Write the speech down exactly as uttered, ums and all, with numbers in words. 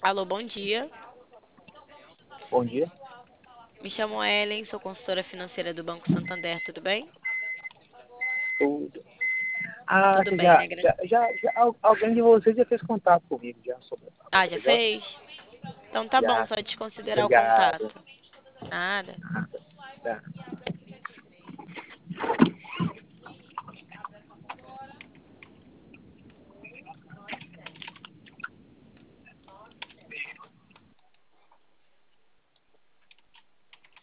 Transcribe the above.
Alô, bom dia. Bom dia. Me chamo Ellen, sou consultora financeira do Banco Santander, tudo bem? Tudo. Ah, Tudo você bem, já, né? gra- já, já, já- al- alguém de vocês já fez contato comigo já sobre a Ah, já B T J? fez? Então tá bom, Já, só sim. desconsiderar o Obrigado. contato. Nada. Nada. Tá.